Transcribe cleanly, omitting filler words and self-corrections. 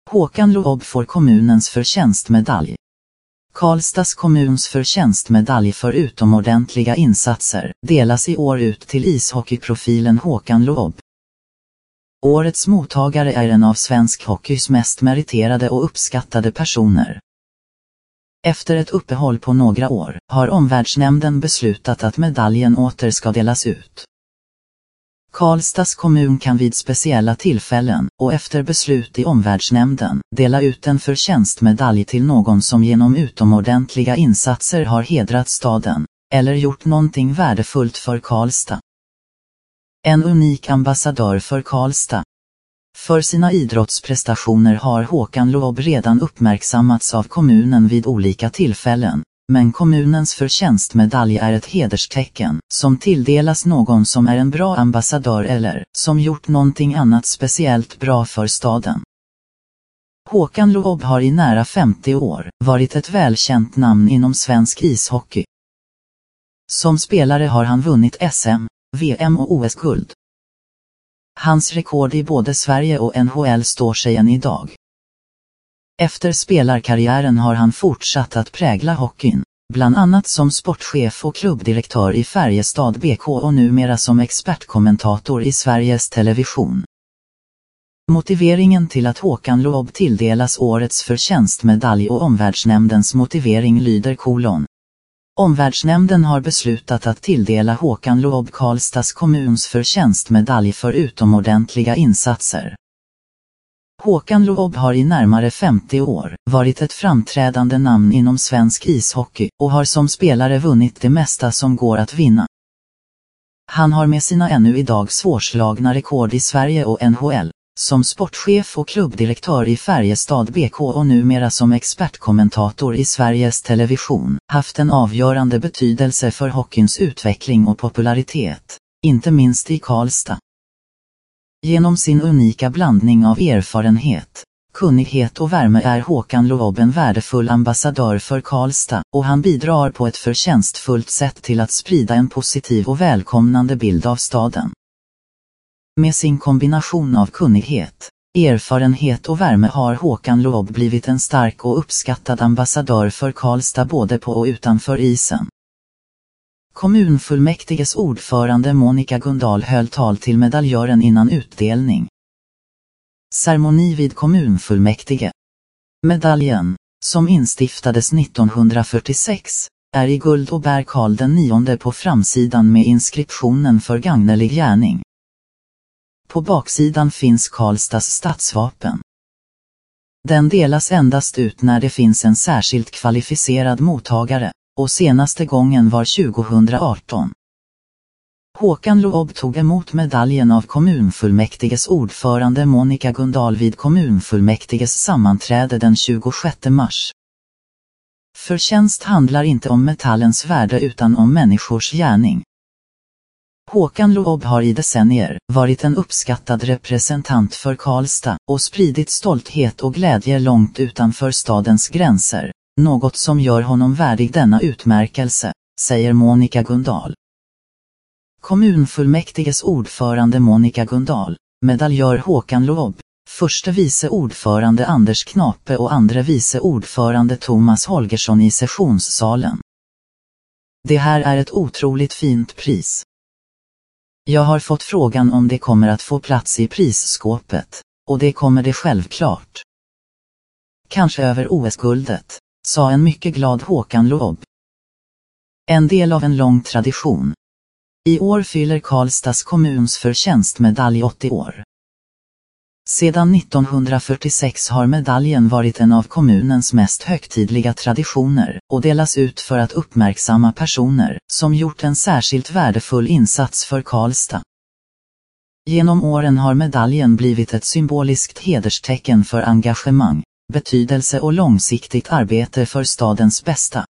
Håkan Loob får kommunens förtjänstmedalj. Karlstads kommuns förtjänstmedalj för utomordentliga insatser delas i år ut till ishockeyprofilen Håkan Loob. Årets mottagare är en av svensk hockeys mest meriterade och uppskattade personer. Efter ett uppehåll på några år har omvärldsnämnden beslutat att medaljen åter ska delas ut. Karlstads kommun kan vid speciella tillfällen och efter beslut i omvärldsnämnden dela ut en förtjänstmedalj till någon som genom utomordentliga insatser har hedrat staden eller gjort någonting värdefullt för Karlstad. En unik ambassadör för Karlstad. För sina idrottsprestationer har Håkan Loob redan uppmärksammats av kommunen vid olika tillfällen. Men kommunens förtjänstmedalj är ett hederstecken som tilldelas någon som är en bra ambassadör eller som gjort någonting annat speciellt bra för staden. Håkan Loob har i nära 50 år varit ett välkänt namn inom svensk ishockey. Som spelare har han vunnit SM, VM och OS-guld. Hans rekord i både Sverige och NHL står sig än idag. Efter spelarkarriären har han fortsatt att prägla hockeyn, bland annat som sportchef och klubbdirektör i Färjestad BK och numera som expertkommentator i Sveriges Television. Motiveringen till att Håkan Loob tilldelas årets förtjänstmedalj och omvärldsnämndens motivering lyder : Omvärldsnämnden har beslutat att tilldela Håkan Loob Karlstads kommuns förtjänstmedalj för utomordentliga insatser. Håkan Loob har i närmare 50 år varit ett framträdande namn inom svensk ishockey och har som spelare vunnit det mesta som går att vinna. Han har med sina ännu idag svårslagna rekord i Sverige och NHL, som sportchef och klubbdirektör i Färjestad BK och numera som expertkommentator i Sveriges Television, haft en avgörande betydelse för hockeyns utveckling och popularitet, inte minst i Karlstad. Genom sin unika blandning av erfarenhet, kunnighet och värme är Håkan Loob en värdefull ambassadör för Karlstad och han bidrar på ett förtjänstfullt sätt till att sprida en positiv och välkomnande bild av staden. Med sin kombination av kunnighet, erfarenhet och värme har Håkan Loob blivit en stark och uppskattad ambassadör för Karlstad både på och utanför isen. Kommunfullmäktiges ordförande Monica Gundahl höll tal till medaljören innan utdelning. Ceremoni vid kommunfullmäktige. Medaljen, som instiftades 1946, är i guld och bär Karl den 9 på framsidan med inskriptionen för gagnelig gärning. På baksidan finns Karlstads stadsvapen. Den delas endast ut när det finns en särskilt kvalificerad mottagare, och senaste gången var 2018. Håkan Loob tog emot medaljen av kommunfullmäktiges ordförande Monica Gundahl vid kommunfullmäktiges sammanträde den 26 mars. Förtjänst handlar inte om metallens värde utan om människors gärning. Håkan Loob har i decennier varit en uppskattad representant för Karlstad och spridit stolthet och glädje långt utanför stadens gränser, något som gör honom värdig denna utmärkelse, säger Monica Gundahl. Kommunfullmäktiges ordförande Monica Gundahl, medaljör Håkan Loob, förste vice ordförande Anders Knape och andre vice ordförande Thomas Holgersson i sessionssalen. Det här är ett otroligt fint pris. Jag har fått frågan om det kommer att få plats i prisskåpet, och det kommer det självklart. Kanske över OS-guldet, sa en mycket glad Håkan Loob. En del av en lång tradition. I år fyller Karlstads kommuns förtjänstmedalj 80 år. Sedan 1946 har medaljen varit en av kommunens mest högtidliga traditioner och delas ut för att uppmärksamma personer som gjort en särskilt värdefull insats för Karlstad. Genom åren har medaljen blivit ett symboliskt hederstecken för engagemang, betydelse och långsiktigt arbete för stadens bästa.